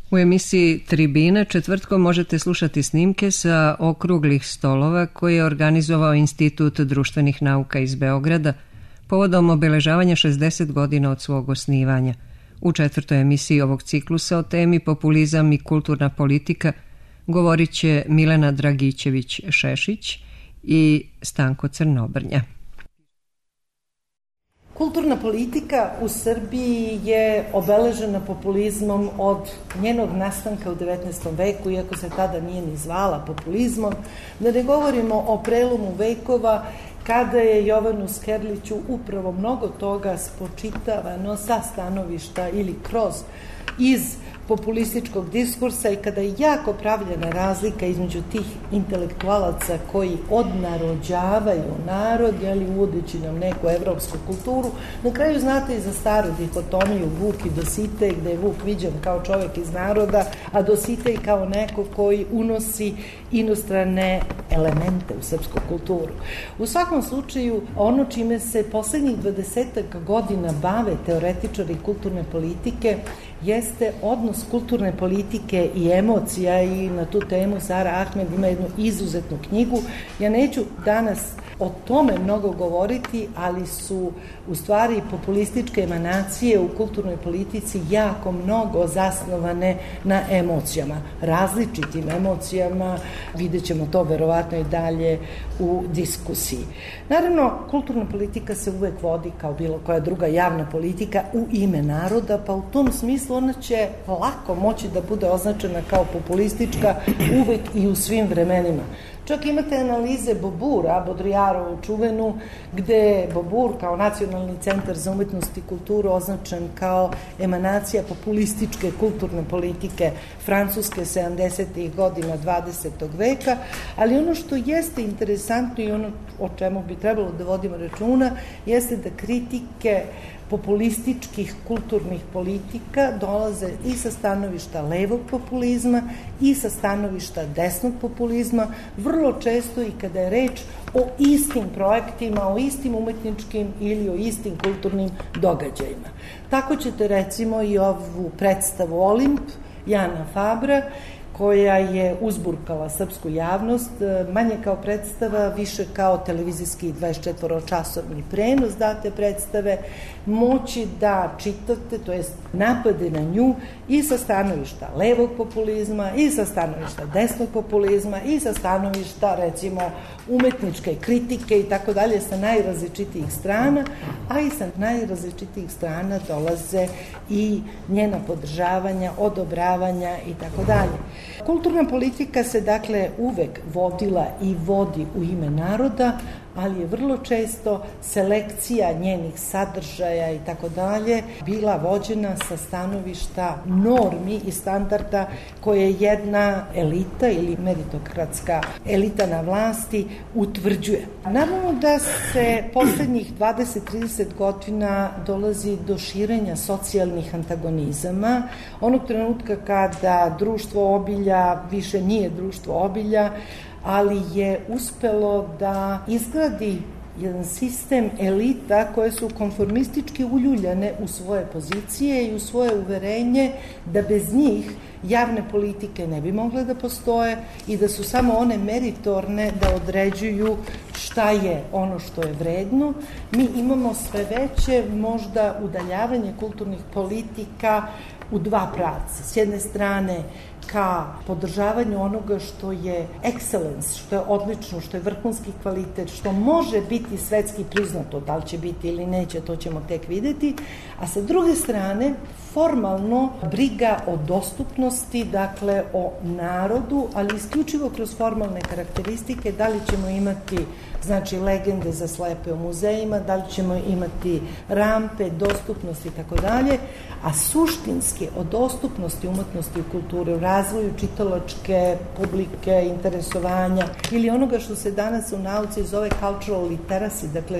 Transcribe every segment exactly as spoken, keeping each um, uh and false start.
U emisiji Tribina četvrtkom možete slušati snimke sa okruglih stolova koje je organizovao Institut društvenih nauka iz Beograda povodom obeležavanja šezdeset godina od svog osnivanja. U četvrtoj emisiji ovog ciklusa o temi populizam i kulturna politika govorit će Milena Dragićević-Šešić i Stanko Crnobrnja. Kulturna politika u Srbiji je obeležena populizmom od njenog nastanka u devetnaestom veku, iako se tada nije ni zvala populizmom. Da ne govorimo o prelomu vekova, kada je Jovanu Skerliću upravo mnogo toga spočitavano sa stanovišta ili kroz iz populističkog diskursa i kada je jako pravljena razlika između tih intelektualaca koji odnarođavaju narod, jeli, uvodeći nam neku evropsku kulturu. Na kraju znate i za staru dihotomiju Vuk i Dositej, gde je Vuk viđen kao čovjek iz naroda, a Dositej kao neko koji unosi inostrane elemente u srpsku kulturu. U svakom slučaju, ono čime se poslednjih dvadesetak godina bave teoretičari kulturne politike jeste odnos kulturne politike i emocija, i na tu temu Sara Ahmed ima jednu izuzetnu knjigu. Ja neću danas o tome mnogo govoriti, ali su u stvari populističke emanacije u kulturnoj politici jako mnogo zasnovane na emocijama, različitim emocijama, vidjet ćemo to verovatno i dalje u diskusiji. Naravno, kulturna politika se uvek vodi kao bilo koja druga javna politika u ime naroda, pa u tom smislu ona će lako moći da bude označena kao populistička uvek i u svim vremenima. Čak imate analize Bobura, Bodrijarovu čuvenu, gde je Bobur kao Nacionalni centar za umetnost i kulturu označen kao emanacija populističke kulturne politike Francuske sedamdesetih godina dvadesetog veka, ali ono što jeste interesantno i ono o čemu bi trebalo da vodimo računa jeste da kritike populističkih kulturnih politika dolaze i sa stanovišta levog populizma i sa stanovišta desnog populizma, vrlo često i kada je reč o istim projektima, o istim umetničkim ili o istim kulturnim događajima. Tako ćete recimo i ovu predstavu Olimp Jana Fabra, koja je uzburkala srpsku javnost, manje kao predstava, više kao televizijski dvadesetčetvoročasovni prenos date predstave, moći da čitate, to jest napade na nju i sa stanovišta levog populizma, i sa stanovišta desnog populizma, i sa stanovišta, recimo, umetničke kritike i tako dalje, sa najrazličitijih strana, a i sa najrazličitijih strana dolaze i njena podržavanja, odobravanja i tako dalje. Kulturna politika se dakle uvek vodila i vodi u ime naroda, ali je vrlo često selekcija njenih sadržaja i tako dalje bila vođena sa stanovišta normi i standarda koje jedna elita ili meritokratska elita na vlasti utvrđuje. Naravno da se poslednjih dvadeset do trideset godina dolazi do širenja socijalnih antagonizama. Onog trenutka kada društvo obilja više nije društvo obilja, ali je uspelo da izgradi jedan sistem elita koje su konformistički uljuljane u svoje pozicije i u svoje uverenje da bez njih javne politike ne bi mogle da postoje i da su samo one meritorne da određuju šta je ono što je vredno. Mi imamo sve veće možda udaljavanje kulturnih politika u dva pravca. S jedne strane ka podržavanju onoga što je excellence, što je odlično, što je vrhunski kvalitet, što može biti svetski priznato, da li će biti ili neće, to ćemo tek videti, a sa druge strane formalno briga o dostupnosti, dakle o narodu, ali isključivo kroz formalne karakteristike, da li ćemo imati znači legende za slepe u muzejima, da li ćemo imati rampe, dostupnosti i tako dalje, a suštinski o dostupnosti umetnosti i kulture, u razvoju čitalačke publike, interesovanja ili onoga što se danas u nauci zove cultural literacy, dakle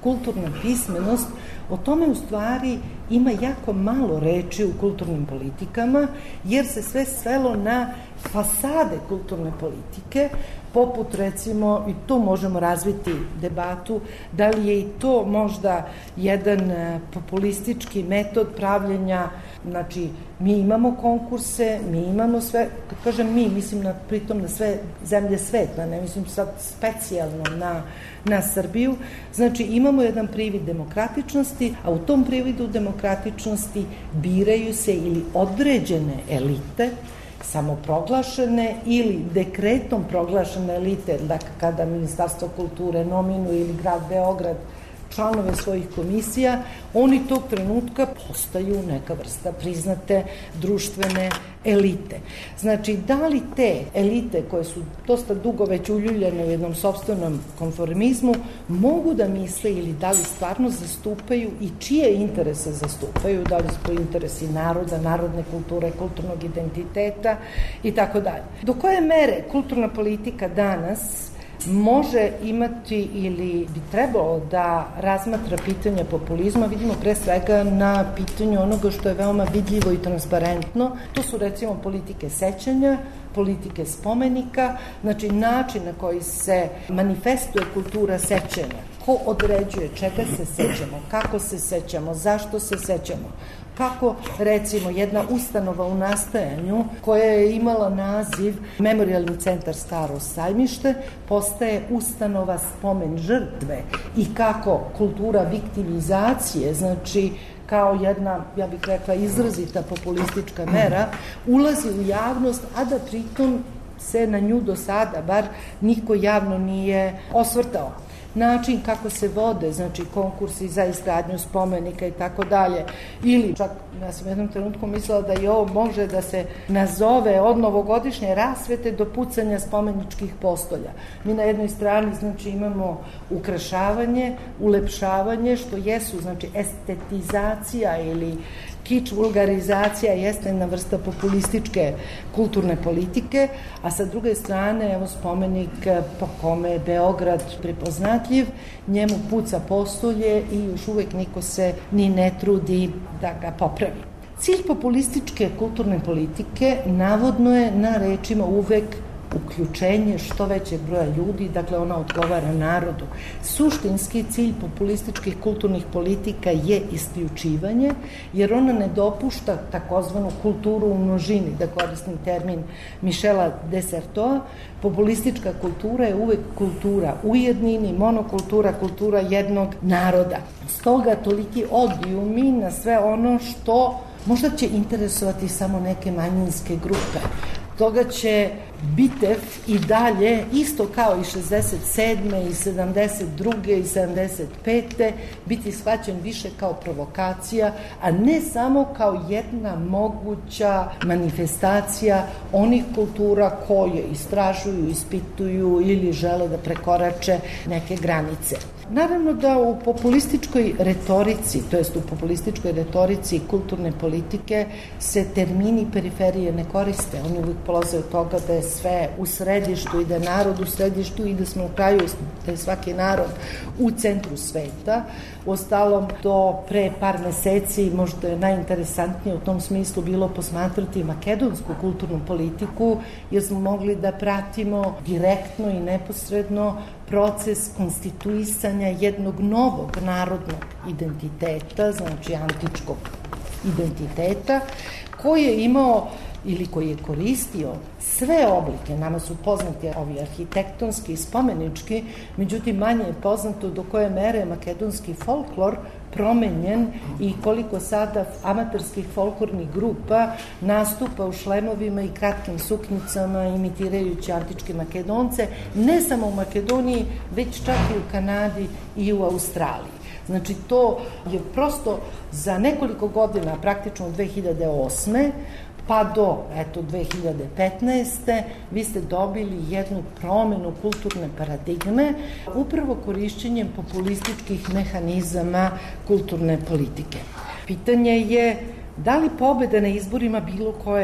kulturna pismenost, o tome u stvari ima jako malo reči u kulturnim politikama, jer se sve svelo na fasade kulturne politike, poput recimo, i tu možemo razviti debatu, da li je i to možda jedan populistički metod pravljenja. Znači, mi imamo konkurse, mi imamo sve, kad kažem mi, mislim na, pritom na sve zemlje sveta, ne mislim sad specijalno na, na Srbiju, znači imamo jedan privid demokratičnosti, a u tom prividu demokratičnosti biraju se ili određene elite, samoproglašene ili dekretom proglašene elite, dakle kada Ministarstvo kulture nominuje ili grad Beograd članove svojih komisija, oni tog trenutka postaju neka vrsta priznate društvene elite. Znači, da li te elite koje su dosta dugo već uljuljene u jednom sopstvenom konformizmu mogu da misle ili da li stvarno zastupaju i čije interese zastupaju, da li su to interesi naroda, narodne kulture, kulturnog identiteta i tako dalje. Do koje mere kulturna politika danas može imati ili bi trebalo da razmatra pitanja populizma, vidimo pre svega na pitanju onoga što je veoma vidljivo i transparentno. To su recimo politike sećanja, politike spomenika, znači način na koji se manifestuje kultura sećanja. Ko određuje čega se sećamo, kako se sećamo, zašto se sećamo. Kako, recimo, jedna ustanova u nastajanju koja je imala naziv Memorijalni centar Staro sajmište postaje ustanova spomen žrtve i kako kultura viktimizacije, znači kao jedna, ja bih rekla, izrazita populistička mera, ulazi u javnost, a da pritom se na nju do sada bar niko javno nije osvrtao. Način kako se vode, znači konkursi za izgradnju spomenika i tako dalje, ili čak, ja sam u jednom trenutku mislila da i ovo može da se nazove od novogodišnje rasvete do pucanja spomeničkih postolja. Mi na jednoj strani, znači, imamo ukrašavanje, ulepšavanje, što jesu, znači, estetizacija ili kič, vulgarizacija jeste jedna vrsta populističke kulturne politike, a sa druge strane, evo spomenik po kome je Beograd prepoznatljiv, njemu puca postolje i još uvek niko se ni ne trudi da ga popravi. Cilj populističke kulturne politike navodno je na rečima uvek uključenje što većeg broja ljudi, dakle ona odgovara narodu. Suštinski cilj populističkih kulturnih politika je isključivanje, jer ona ne dopušta takozvanu kulturu u množini, da koristim termin Michela Desserteau. Populistička kultura je uvek kultura u jednini, monokultura, kultura jednog naroda. Stoga toliki odijumi na sve ono što možda će interesovati samo neke manjinske grupe. Toga će Bitev i dalje, isto kao i šezdeset sedme i sedamdeset druge i sedamdeset pete biti shvaćen više kao provokacija, a ne samo kao jedna moguća manifestacija onih kultura koje istražuju, ispituju ili žele da prekorače neke granice. Naravno da u populističkoj retorici, to jest u populističkoj retorici kulturne politike se termini periferije ne koriste. Oni uvijek polaze od toga da je sve u središtu i da je narod u središtu i da smo u kraju, da je svaki narod u centru sveta. Uostalom, do pre par meseci možda je najinteresantnije u tom smislu bilo posmatrati makedonsku kulturnu politiku, jer smo mogli da pratimo direktno i neposredno proces konstituisanja jednog novog narodnog identiteta, znači antičkog identiteta, koji je imao ili koji je koristio sve oblike. Nama su poznati ovi arhitektonski i spomenički, međutim manje je poznato do koje mere je makedonski folklor promenjen i koliko sada amaterskih folklornih grupa nastupa u šlemovima i kratkim suknjicama imitirajući antičke Makedonce, ne samo u Makedoniji, već čak i u Kanadi i u Australiji. Znači, to je prosto za nekoliko godina, praktično od dve hiljade osme pa do, eto, dve hiljade petnaeste. vi ste dobili jednu promenu kulturne paradigme upravo korišćenjem populističkih mehanizama kulturne politike. Pitanje je da li pobeda na izborima bilo koje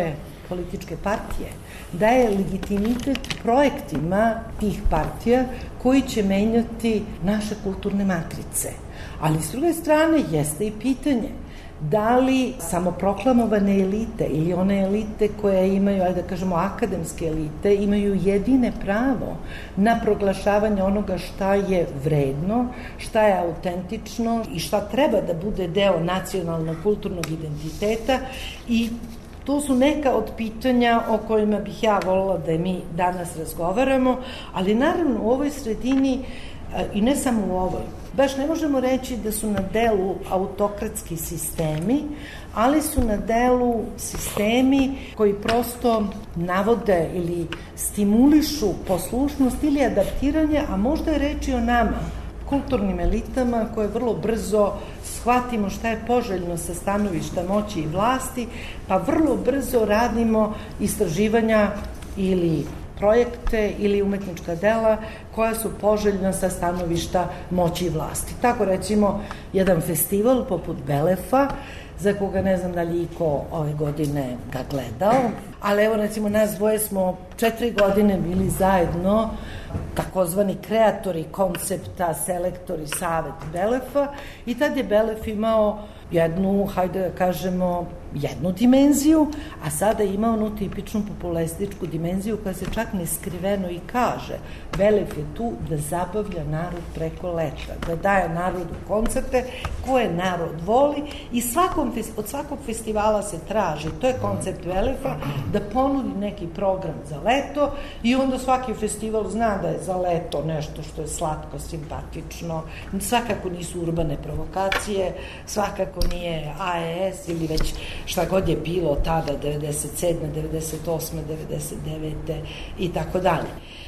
političke partije, daje legitimitet projektima tih partija koji će menjati naše kulturne matrice. Ali s druge strane jeste i pitanje da li samoproklamovane elite ili one elite koje imaju, ajde da kažemo, akademske elite, imaju jedine pravo na proglašavanje onoga šta je vredno, šta je autentično i šta treba da bude deo nacionalnog kulturnog identiteta. I to su neka od pitanja o kojima bih ja volila da mi danas razgovaramo, ali naravno u ovoj sredini, i ne samo u ovoj, baš ne možemo reći da su na delu autokratski sistemi, ali su na delu sistemi koji prosto navode ili stimulišu poslušnost ili adaptiranje, a možda je reči o nama, kulturnim elitama koje vrlo brzo shvatimo šta je poželjno sa stanovišta moći i vlasti, pa vrlo brzo radimo istraživanja ili projekte ili umetnička dela koja su poželjna sa stanovišta moći i vlasti. Tako recimo, jedan festival poput Belefa, za koga ne znam da li iko ove godine ga gledao, ali evo recimo nas dvoje smo četiri godine bili zajedno takozvani kreatori koncepta, selektori, savet Belefa, i tad je Belef imao jednu, hajde da kažemo, jednu dimenziju, a sada ima onu tipičnu populističku dimenziju koja se čak neskriveno i kaže. Belef je tu da zabavlja narod preko leta, da daje narodu koncerte koje narod voli i svakom, od svakog festivala se traži, to je koncept Belefa, da ponudi neki program za leto i onda svaki festival zna da je za leto nešto što je slatko, simpatično, svakako nisu urbane provokacije, svakako nije A E S ili već šta god je bilo tada, devedeset sedme, devedeset osme, devedeset devete i tako dalje.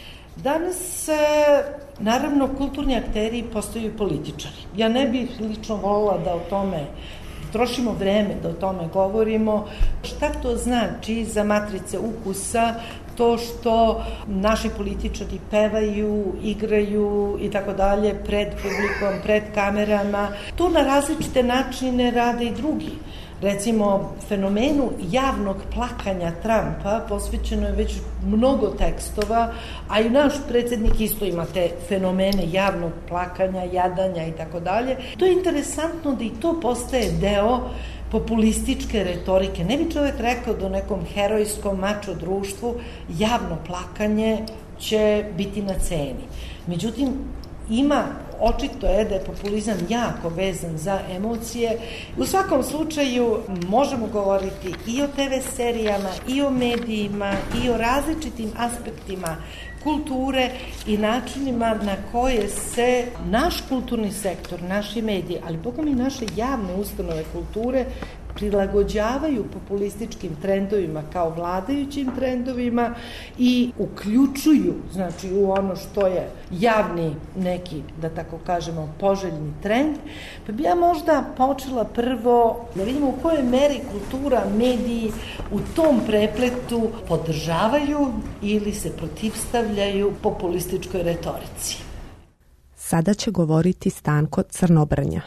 Danas, naravno, kulturni akteri postaju političari. Ja ne bih lično volila da o tome trošimo vreme, da o tome govorimo. Šta to znači za matrice ukusa, to što naši političari pevaju, igraju i tako dalje pred publikom, pred kamerama. To na različite načine rade i drugi. Recimo, fenomenu javnog plakanja Trumpa posvećeno je već mnogo tekstova, a i naš predsjednik isto ima te fenomene javnog plakanja, jadanja i tako dalje. To je interesantno da i to postaje deo populističke retorike. Ne bi čovjek rekao da u nekom herojskom mačo društvu javno plakanje će biti na ceni. Međutim, ima, očito je da je populizam jako vezan za emocije. U svakom slučaju možemo govoriti i o te ve serijama, i o medijima, i o različitim aspektima kulture i načinima na koje se naš kulturni sektor, naši mediji, ali bogami i naše javne ustanove kulture prilagođavaju populističkim trendovima kao vladajućim trendovima i uključuju, znači, u ono što je javni neki, da tako kažemo, poželjni trend. Pa bi ja možda počela prvo da vidimo u kojoj meri kultura, mediji u tom prepletu podržavaju ili se protivstavljaju populističkoj retorici. Sada će govoriti Stanko Crnobrnja.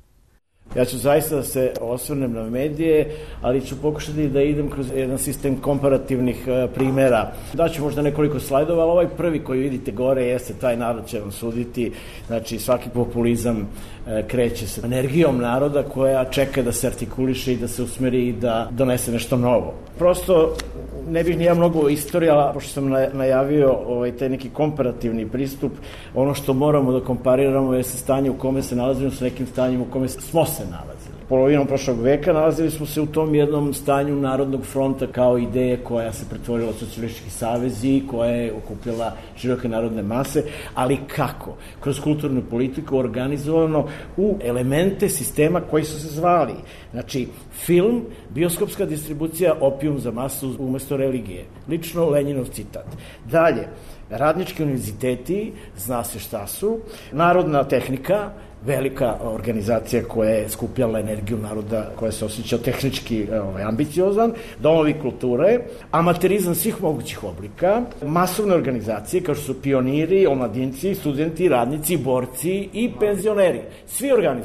Ja ću zaista da se osvrnem na medije, ali ću pokušati da idem kroz jedan sistem komparativnih primera. Daću možda nekoliko slajdova, ali ovaj prvi koji vidite gore jeste taj narod će vam suditi. Znači, svaki populizam kreće sa energijom naroda koja čeka da se artikuliše i da se usmeri i da donese nešto novo. Prosto, ne bih ni ja mnogo istorija, pošto sam najavio ovaj, taj neki komparativni pristup, ono što moramo da kompariramo je sa stanje u kome se nalazimo sa nekim stanjem u kome smo se nalazili. Polovinom prošlog veka nalazili smo se u tom jednom stanju Narodnog fronta kao ideje koja se pretvorila u socijalistički savez i koja je okupljala široke narodne mase, ali kako? Kroz kulturnu politiku organizovano u elemente sistema koji su se zvali. Znači, film, bioskopska distribucija, opijum za masu umesto religije. Lično Lenjinov citat. Dalje, radnički univerziteti, zna se šta su, narodna tehnika, velika organizacija koja je skupljala energiju naroda, koja se osjećao tehnički ovaj, ambiciozan, domovi kulture, amaterizam svih mogućih oblika, masovne organizacije kao što su pioniri, omladinci, studenti, radnici, borci i penzioneri. Svi organizovani.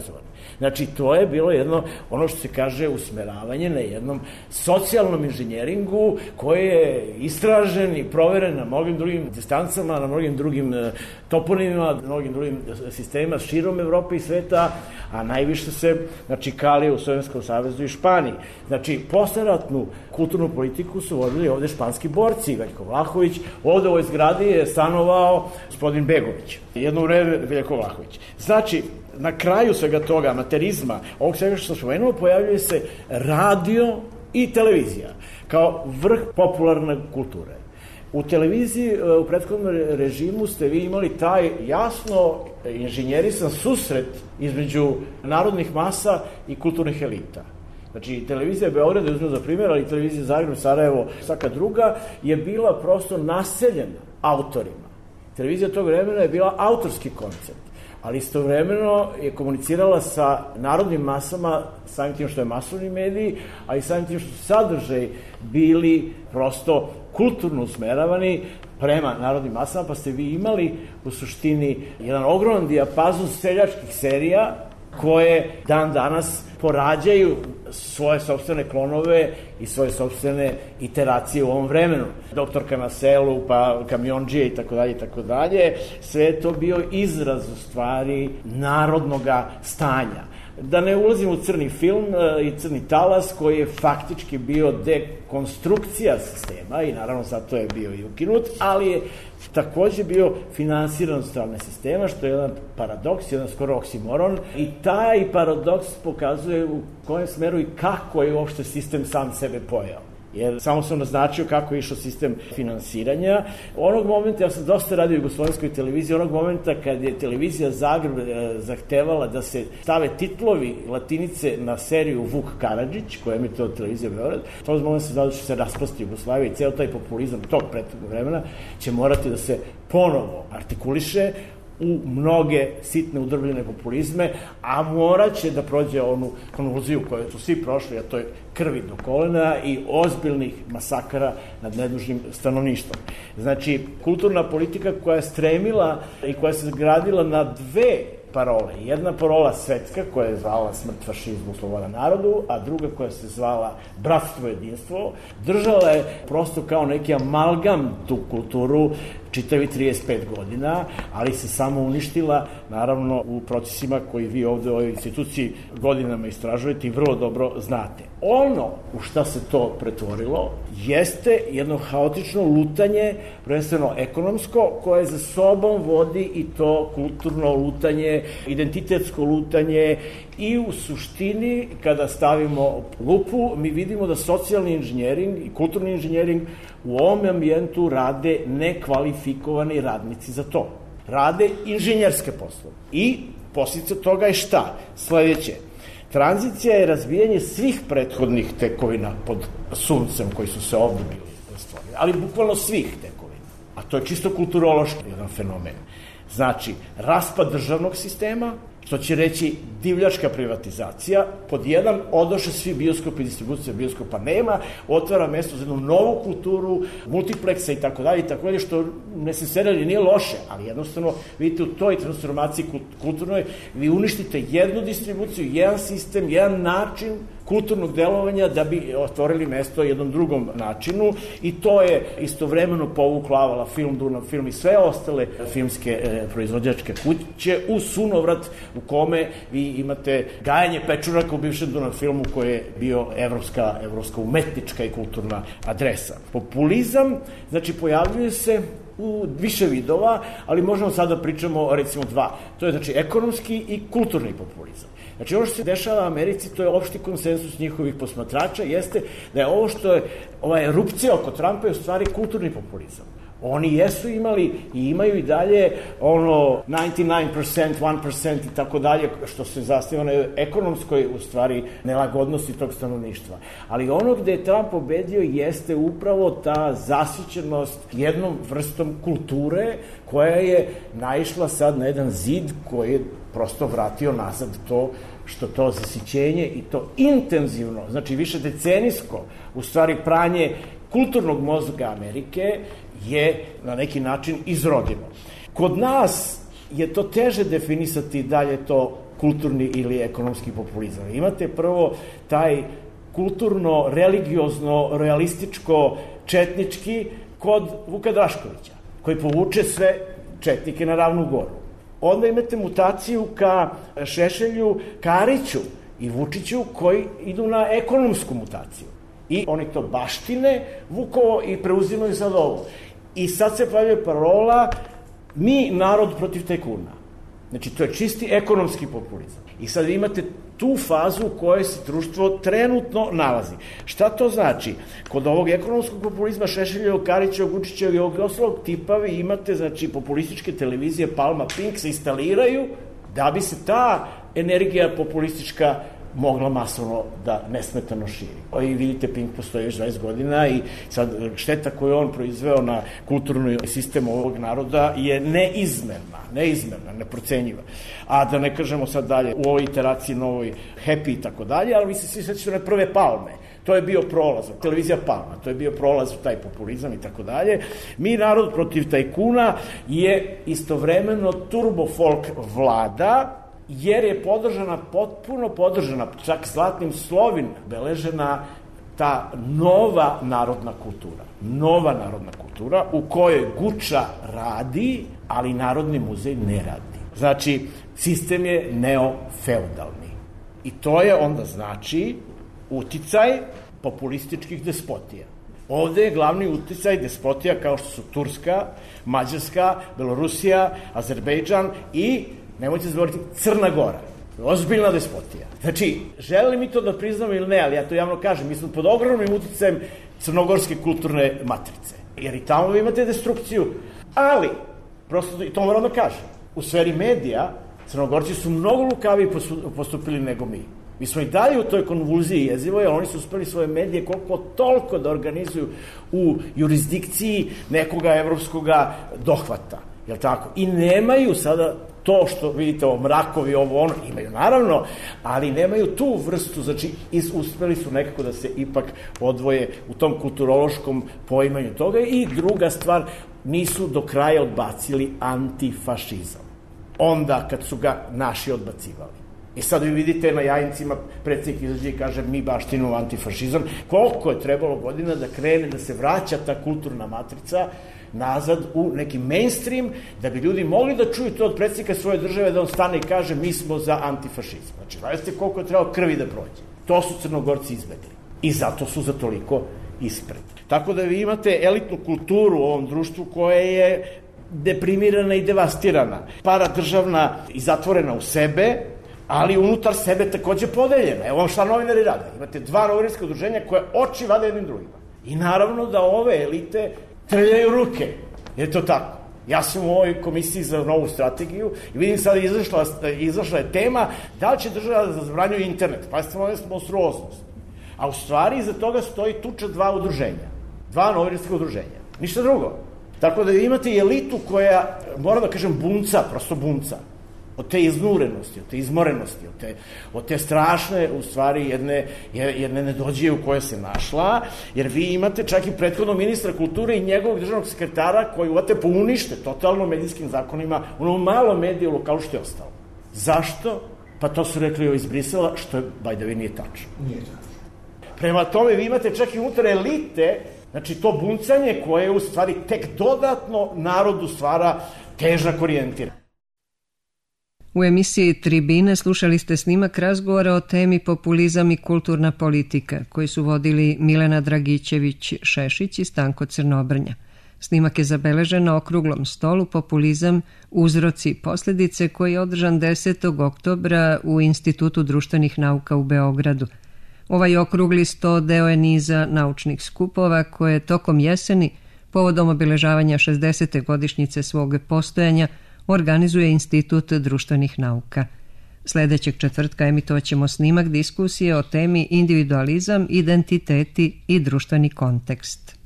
Znači, to je bilo jedno, ono što se kaže, usmeravanje na jednom socijalnom inženjeringu koji je istražen i proveren na mnogim drugim distancama, na mnogim drugim toponimima, na mnogim drugim sistemima širom Evrope i sveta, a najviše se, znači, kalio u Sovjetskom savezu i Španiji. Znači, posleratnu kulturnu politiku su vodili ovde španski borci, Veljko Vlahović, ovde u ovoj zgradi je stanovao gospodin Begović, jedno vreme Veljko Vlahović. Znači, na kraju svega toga, amaterizma, ovog svega što sam spomenuo, pojavljuje se radio i televizija kao vrh popularne kulture. U televiziji, u prethodnom režimu ste vi imali taj jasno inženjerisan susret između narodnih masa i kulturnih elita. Znači, televizija Beograd, da uzmem za primjer, ali televizija Zagreb, Sarajevo, svaka druga, je bila prosto naseljena autorima. Televizija tog vremena je bila autorski koncept, ali istovremeno je komunicirala sa narodnim masama, samim tim što je masovni mediji, a i samim tim što su sadržaj bili prosto kulturno usmeravani prema narodnim masama, pa ste vi imali u suštini jedan ogroman dijapazon seljačkih serija koje dan danas porađaju svoje sopstvene klonove i svoje sopstvene iteracije u ovom vremenu. Doktorka na selu, pa Kamionđije i tako dalje i tako dalje. Sve je to bio izraz u stvari narodnoga stanja. Da ne ulazim u crni film i crni talas koji je faktički bio dekonstrukcija sistema i naravno zato je bio i ukinut, ali je takođe bio finansiran od strane sistema, što je jedan paradoks, jedan skoro oksimoron i taj paradoks pokazuje u kojem smeru i kako je uopšte sistem sam sebe pojao. Jer samo sam naznačio kako je išao sistem finansiranja. Onog momenta, ja sam dosta radio u jugoslovenskoj televiziji, onog momenta kad je televizija Zagreb e, zahtevala da se stave titlovi latinice na seriju Vuk Karadžić, koja je emitila televizija Beograd, to je moment se znao da će se raspasti Jugoslavija i ceo taj populizam tog prethodnog vremena će morati da se ponovo artikuliše u mnoge sitne udrbljene populizme, a morat će da prođe onu konvulziju koju su svi prošli, a to je krvi do kolena i ozbiljnih masakara nad nedužnim stanovništvom. Znači, kulturna politika koja je stremila i koja se gradila na dve parole. Jedna parola svetska koja je zvala smrt fašizmu, sloboda narodu, a druga koja se zvala bratstvo, jedinstvo, držala je prosto kao neki amalgam tu kulturu čitavi trideset pet godina, ali se samo uništila, naravno, u procesima koji vi ovde u ovoj instituciji godinama istražujete i vrlo dobro znate. Ono u šta se to pretvorilo jeste jedno haotično lutanje, prvenstveno ekonomsko, koje za sobom vodi i to kulturno lutanje, identitetsko lutanje i u suštini, kada stavimo lupu, mi vidimo da socijalni inženjering i kulturni inženjering u ovom ambijentu rade nekvalifikovani radnici za to. Rade inženjerske poslove. I posljedica toga je šta? Sledeće. Tranzicija je razbijanje svih prethodnih tekovina pod suncem koji su se ovde bili stvorili, ali bukvalno svih tekovina. A to je čisto kulturološki jedan fenomen. Znači, raspad državnog sistema, što će reći divljačka privatizacija, pod jedan odoše svi bioskopi, distribucija bioskopa nema, otvara mesto za jednu novu kulturu, multipleksa i tako dalje i tako dalje, što ne se serali nije loše, ali jednostavno, vidite, u toj transformaciji kulturnoj vi uništite jednu distribuciju, jedan sistem, jedan način kulturnog delovanja da bi otvorili mesto jednom drugom načinu i to je istovremeno povuklo Avala film, Dunav film i sve ostale filmske e, proizvođačke kuće u sunovrat u kome vi imate gajanje pečuraka u bivšem Dunav filmu koji je bio evropska, evropska umetnička i kulturna adresa. Populizam, znači, pojavljuje se u više vidova, ali možemo sada da pričamo recimo dva. To je znači ekonomski i kulturni populizam. Znači ovo što se dešava u Americi, to je opšti konsensus njihovih posmatrača, jeste da je ovo što je, ova erupcija oko Trumpa je u stvari kulturni populizam. Oni jesu imali i imaju i dalje ono devedeset devet posto, jedan posto i tako dalje, što se zasniva na ekonomskoj u stvari nelagodnosti tog stanovništva. Ali ono gde je Trump pobedio jeste upravo ta zasićenost jednom vrstom kulture koja je naišla sad na jedan zid koji je prosto vratio nazad to što to zasićenje i to intenzivno, znači više decenijsko, u stvari pranje kulturnog mozga Amerike je na neki način izrodilo. Kod nas je to teže definisati da li je to kulturni ili ekonomski populizam. Imate prvo taj kulturno, religiozno, realističko, četnički kod Vuka Draškovića, koji povuče sve četnike na Ravnu goru. Onda imate mutaciju ka Šešelju, Kariću i Vučiću koji idu na ekonomsku mutaciju. I oni to baštine Vukovo i preuzimaju sad ovo. I sad se pojavljuje parola mi narod protiv tajkuna. Znači, to je čisti ekonomski populizam. I sad vi imate tu fazu u kojoj se društvo trenutno nalazi. Šta to znači? Kod ovog ekonomskog populizma Šešeljevog, Karićevog, Vučićevog i ovog ostalog tipa vi imate, znači, populističke televizije Palma, Pink se instaliraju da bi se ta energija populistička mogla masovno da nesmetano širi. I vidite, Pink postoji još dvadeset godina i sad šteta koju on proizveo na kulturni sistem ovog naroda je neizmerna, neizmerna, neprocenjiva. A da ne kažemo sad dalje u ovoj iteraciji novoj Happy i tako dalje, ali vi se svi sećate na prve Palme. To je bio prolaz, televizija Palma, to je bio prolaz u taj populizam i tako dalje. Mi narod protiv tajkuna je istovremeno turbo folk vlada, jer je podržana, potpuno podržana, čak zlatnim slovima beležena ta nova narodna kultura. Nova narodna kultura u kojoj Guča radi, ali Narodni muzej ne radi. Znači, sistem je neofeudalni. I to je onda znači uticaj populističkih despotija. Ovde je glavni uticaj despotija kao što su Turska, Mađarska, Belorusija, Azerbejdžan i nemojte zaboraviti, Crna Gora. Ozbiljna despotija. Znači, želi mi to da priznamo ili ne, ali ja to javno kažem, mi smo pod ogromnim uticajem crnogorske kulturne matrice. Jer i tamo vi imate destrukciju. Ali, prosto, i to moram da kažem, u sferi medija, Crnogorci su mnogo lukaviji postupili nego mi. Mi smo i dalje u toj konvulziji jezivoj, ali oni su uspeli svoje medije koliko toliko da organizuju u jurisdikciji nekoga evropskoga dohvata. Jel tako? I nemaju sada to što vidite, ovo mrakovi, ovo ono, imaju naravno, ali nemaju tu vrstu, znači is, uspeli su nekako da se ipak odvoje u tom kulturološkom poimanju toga. I druga stvar, nisu do kraja odbacili antifašizam. Onda kad su ga naši odbacivali. I sad vi vidite na Jajincima predsjednik izađe i kaže mi baštinu antifašizam. Koliko je trebalo godina da krene, da se vraća ta kulturna matrica nazad u neki mainstream, da bi ljudi mogli da čuju to od predsjednika svoje države, da on stane i kaže mi smo za antifašizam. Znači, znate koliko je trebalo krvi da prođe. To su Crnogorci izbegli. I zato su za toliko ispred. Tako da vi imate elitnu kulturu u ovom društvu koja je deprimirana i devastirana, paradržavna i zatvorena u sebe, ali unutar sebe takođe podeljena. Evo vam šta novinari rade. Imate dva novinarska udruženja koje oči vade jednim drugima. I naravno da ove elite trljaju ruke. Je to tako? Ja sam u ovoj komisiji za novu strategiju i vidim sad izašla, izašla je tema da li će država da zabranjuje internet. Pa ste možda monstruoznost. A u stvari iza toga stoji tuča dva udruženja. Dva novinarska udruženja. Ništa drugo. Tako da imate i elitu koja, moram da kažem, bunca, prosto bunca. Od te iznurenosti, od te izmorenosti, od te, od te strašne, u stvari, jedne, jedne nedođije u kojoj se našla, jer vi imate čak i prethodnog ministra kulture i njegovog državnog sekretara koji uvate po unište totalno medijskim zakonima, ono malo medije u lokalu što je ostalo. Zašto? Pa to su rekli iz Brisela, što je, by the way, nije tačno. Nije tačno. Prema tome, vi imate čak i unutar elite, znači to buncanje koje u stvari tek dodatno narodu stvara težak orijentiran. U emisiji Tribine slušali ste snimak razgovora o temi populizam i kulturna politika koji su vodili Milena Dragićević-Šešić i Stanko Crnobrnja. Snimak je zabeležen na okruglom stolu Populizam, uzroci i posljedice koji je održan desetog oktobra u Institutu društvenih nauka u Beogradu. Ovaj okrugli sto deo je niza naučnih skupova koje tokom jeseni, povodom obilježavanja šezdesete godišnjice svog postojanja, organizuje Institut društvenih nauka. Sljedećeg četvrtka emitovaćemo snimak diskusije o temi individualizam, identiteti i društveni kontekst.